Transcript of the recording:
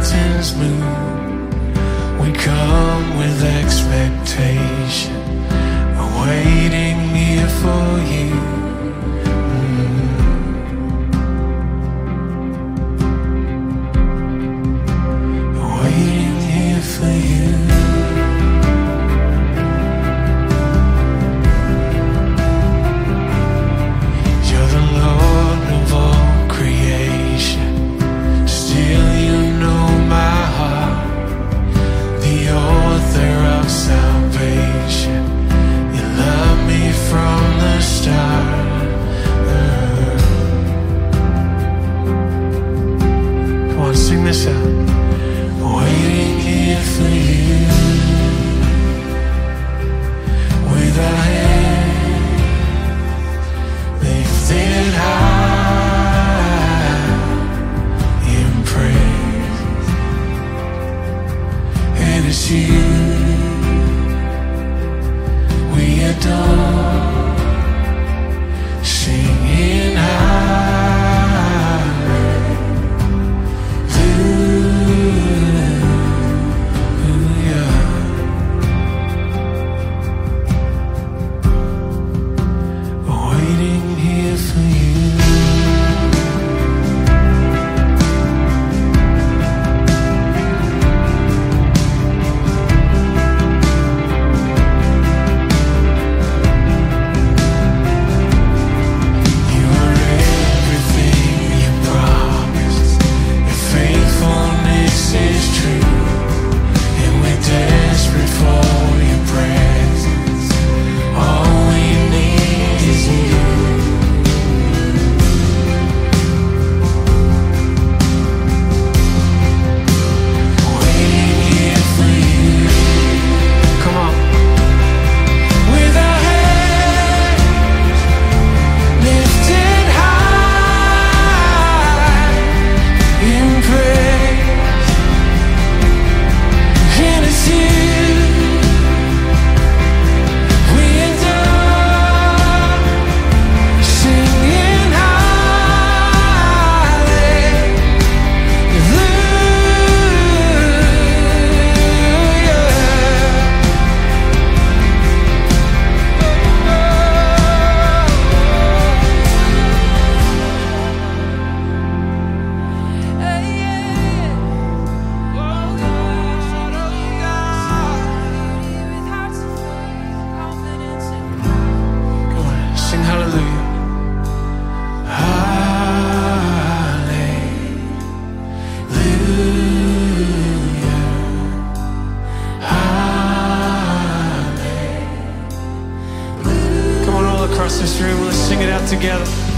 mountains move. We come with expectation, awaiting here for you. Waiting here for you. You're the Lord of all creation. Still you know my heart, the author of salvation. You love me from the start. Come on, sing this out. Waiting here for you, with our hands lifted high in praise. And it's you we adore, singing this room, let's sing it out together.